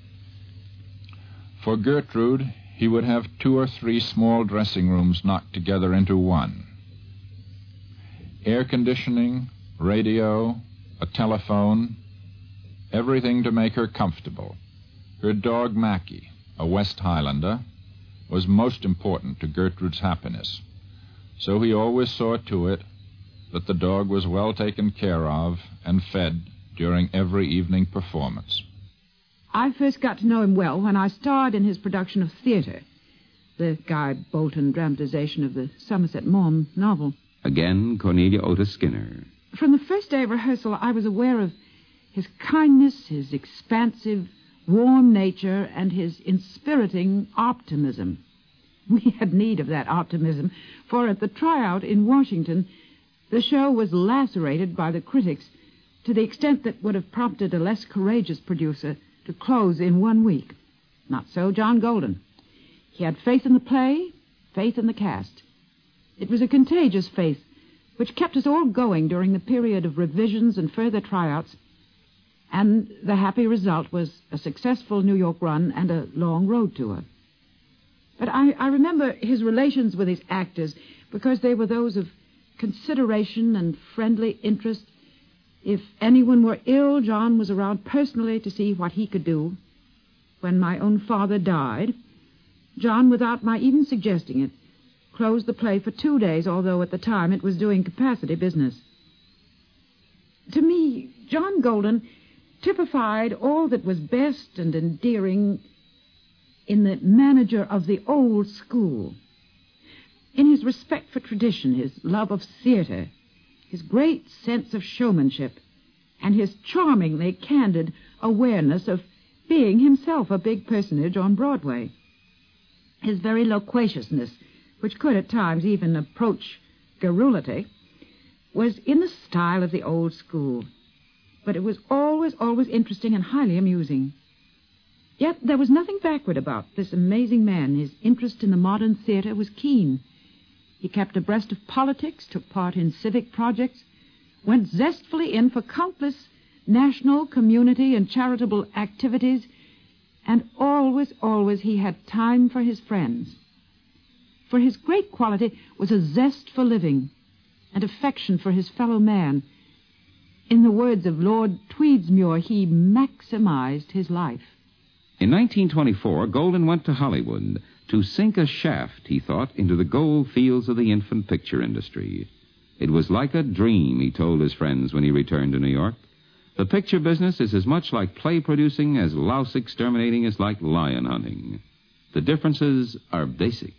For Gertrude, he would have two or three small dressing rooms knocked together into one. Air conditioning, radio, a telephone, everything to make her comfortable. Her dog, Mackie, a West Highlander, was most important to Gertrude's happiness, so he always saw to it that the dog was well taken care of and fed during every evening performance. I first got to know him well when I starred in his production of Theater, the Guy Bolton dramatization of the Somerset Maugham novel. Again, Cornelia Otis Skinner. From the first day of rehearsal, I was aware of his kindness, his expansive, warm nature, and his inspiriting optimism. We had need of that optimism, for at the tryout in Washington, the show was lacerated by the critics to the extent that would have prompted a less courageous producer to close in one week. Not so John Golden. He had faith in the play, faith in the cast. It was a contagious faith which kept us all going during the period of revisions and further tryouts, and the happy result was a successful New York run and a long road tour. But I, I remember his relations with his actors because they were those of consideration and friendly interest. If anyone were ill, John was around personally to see what he could do. When my own father died, John, without my even suggesting it, closed the play for two days, although at the time it was doing capacity business. To me, John Golden typified all that was best and endearing in the manager of the old school. In his respect for tradition, his love of theater, his great sense of showmanship, and his charmingly candid awareness of being himself a big personage on Broadway. His very loquaciousness, which could at times even approach garrulity, was in the style of the old school. But it was always, always interesting and highly amusing. Yet there was nothing backward about this amazing man. His interest in the modern theater was keen. He kept abreast of politics, took part in civic projects, went zestfully in for countless national, community, and charitable activities, and always, always he had time for his friends. For his great quality was a zest for living and affection for his fellow man. In the words of Lord Tweedsmuir, he maximized his life. In nineteen twenty-four, Golden went to Hollywood to sink a shaft, he thought, into the gold fields of the infant picture industry. It was like a dream, he told his friends when he returned to New York. The picture business is as much like play producing as louse exterminating is like lion hunting. The differences are basic.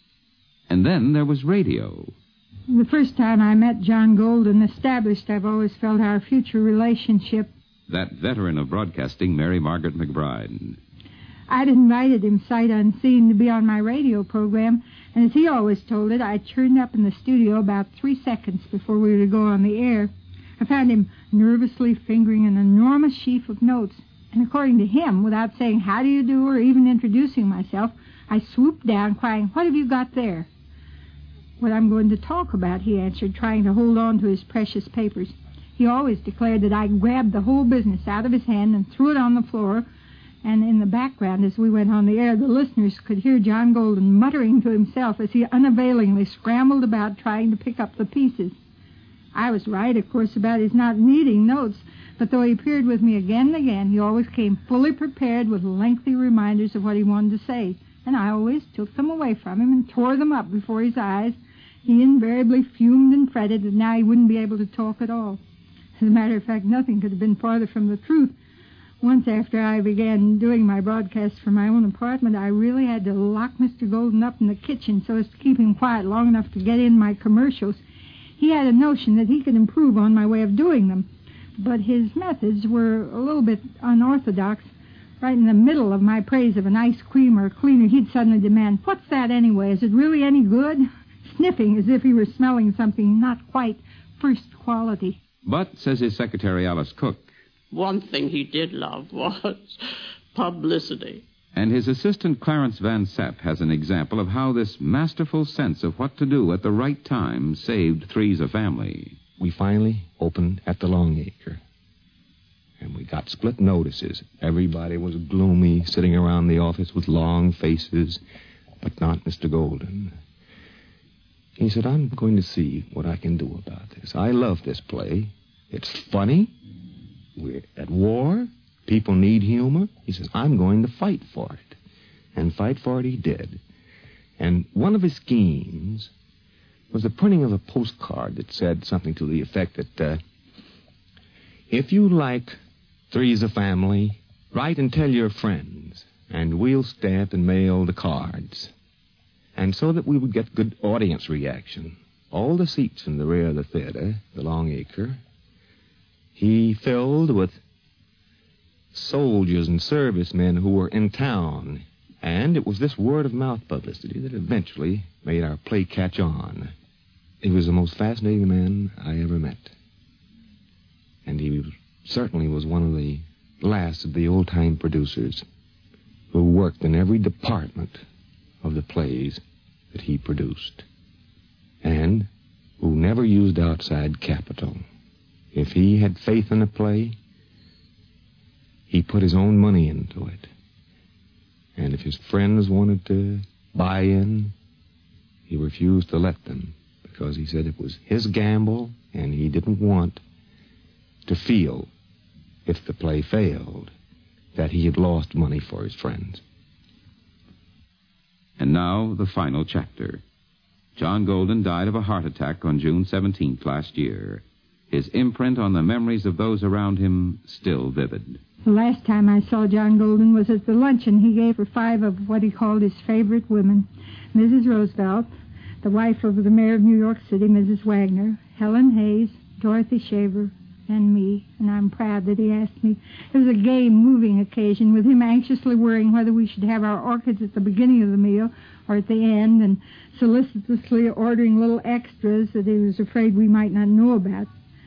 And then there was radio. The first time I met John Golden established, I've always felt our future relationship. That veteran of broadcasting, Mary Margaret McBride. I'd invited him sight unseen to be on my radio program, and as he always told it, I turned up in the studio about three seconds before we were to go on the air. I found him nervously fingering an enormous sheaf of notes, and according to him, without saying how do you do or even introducing myself, I swooped down crying, "What have you got there?" "What I'm going to talk about," he answered, trying to hold on to his precious papers. He always declared that I grabbed the whole business out of his hand and threw it on the floor, and in the background, as we went on the air, the listeners could hear John Golden muttering to himself as he unavailingly scrambled about trying to pick up the pieces. I was right, of course, about his not needing notes, but though he appeared with me again and again, he always came fully prepared with lengthy reminders of what he wanted to say, and I always took them away from him and tore them up before his eyes. He invariably fumed and fretted that now he wouldn't be able to talk at all. As a matter of fact, nothing could have been farther from the truth. Once after I began doing my broadcasts from my own apartment, I really had to lock Mister Golden up in the kitchen so as to keep him quiet long enough to get in my commercials. He had a notion that he could improve on my way of doing them, but his methods were a little bit unorthodox. Right in the middle of my praise of an ice cream or cleaner, he'd suddenly demand, "What's that anyway? Is it really any good?" Sniffing as if he were smelling something not quite first quality. But, says his secretary, Alice Cook, one thing he did love was publicity. And his assistant, Clarence Van Sepp, has an example of how this masterful sense of what to do at the right time saved Three's a Family. We finally opened at the Longacre, and we got split notices. Everybody was gloomy, sitting around the office with long faces, but not Mister Golden. He said, "I'm going to see what I can do about this. I love this play. It's funny. We're at war. People need humor." He says, "I'm going to fight for it." And fight for it he did. And one of his schemes was the printing of a postcard that said something to the effect that, uh, if you like Three's a Family, write and tell your friends, and we'll stamp and mail the cards. And so that we would get good audience reaction, all the seats in the rear of the theater, the Longacre, he filled with soldiers and servicemen who were in town. And it was this word-of-mouth publicity that eventually made our play catch on. He was the most fascinating man I ever met. And he certainly was one of the last of the old-time producers who worked in every department of the plays that he produced, and who never used outside capital. If he had faith in a play, he put his own money into it. And if his friends wanted to buy in, he refused to let them because he said it was his gamble and he didn't want to feel, if the play failed, that he had lost money for his friends. And now, the final chapter. John Golden died of a heart attack on June seventeenth last year. His imprint on the memories of those around him still vivid. The last time I saw John Golden was at the luncheon he gave for five of what he called his favorite women. Missus Roosevelt, the wife of the mayor of New York City, Missus Wagner, Helen Hayes, Dorothy Shaver, and me, and I'm proud that he asked me. It was a gay, moving occasion, with him anxiously worrying whether we should have our orchids at the beginning of the meal or at the end, and solicitously ordering little extras that he was afraid we might not know about.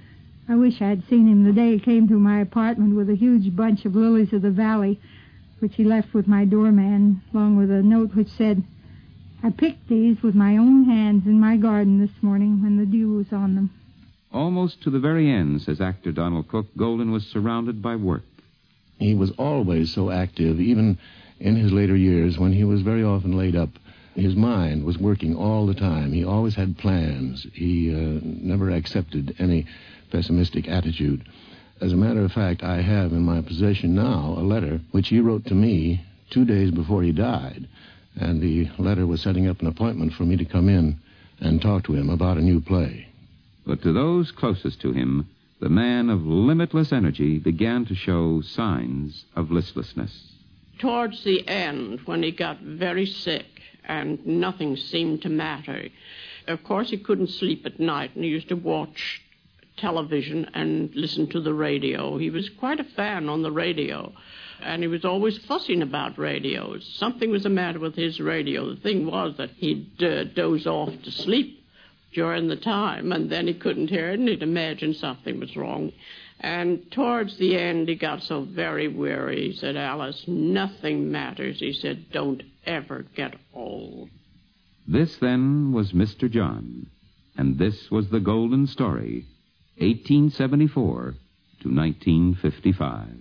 I wish I had seen him the day he came to my apartment with a huge bunch of lilies of the valley, which he left with my doorman, along with a note which said, "I picked these with my own hands in my garden this morning when the dew was on them." Almost to the very end, says actor Donald Cook, Golden was surrounded by work. He was always so active, even in his later years when he was very often laid up. His mind was working all the time. He always had plans. He uh, never accepted any pessimistic attitude. As a matter of fact, I have in my possession now a letter which he wrote to me two days before he died. And the letter was setting up an appointment for me to come in and talk to him about a new play. But to those closest to him, the man of limitless energy began to show signs of listlessness. Towards the end, when he got very sick and nothing seemed to matter, of course he couldn't sleep at night, and he used to watch television and listen to the radio. He was quite a fan on the radio, and he was always fussing about radios. Something was the matter with his radio. The thing was that he'd uh, doze off to sleep during the time, and then he couldn't hear it, and he'd imagine something was wrong. And towards the end, he got so very weary. He said, "Alice, nothing matters." He said, "Don't ever get old." This, then, was Mister John, and this was the Golden Story, eighteen seventy-four to nineteen fifty-five.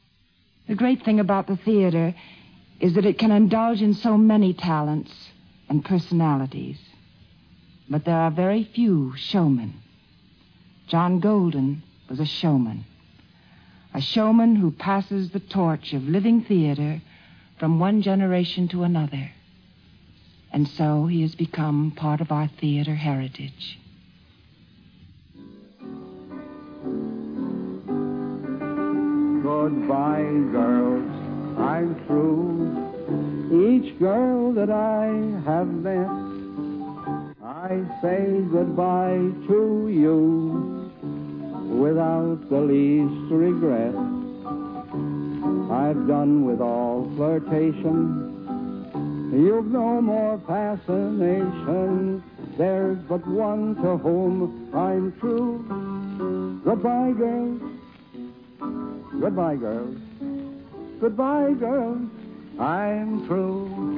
The great thing about the theater is that it can indulge in so many talents and personalities. But there are very few showmen. John Golden was a showman. A showman who passes the torch of living theater from one generation to another. And so he has become part of our theater heritage. Goodbye, girls, I'm through. Each girl that I have met, I say goodbye to you without the least regret. I've done with all flirtation. You've no more fascination. There's but one to whom I'm true. Goodbye, girls. Goodbye, girls. Goodbye, girls. I'm through.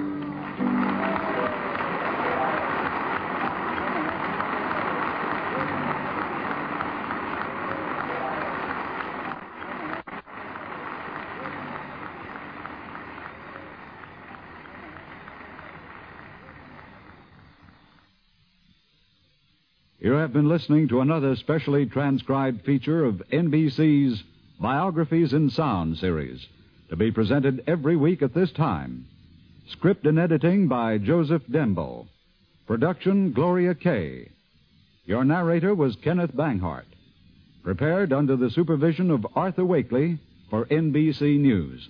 You have been listening to another specially transcribed feature of N B C's Biographies in Sound series, to be presented every week at this time. Script and editing by Joseph Dembo. Production, Gloria Kay. Your narrator was Kenneth Banghart. Prepared under the supervision of Arthur Wakely for N B C News.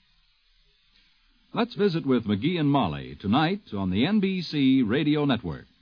Let's visit with McGee and Molly tonight on the N B C Radio Network.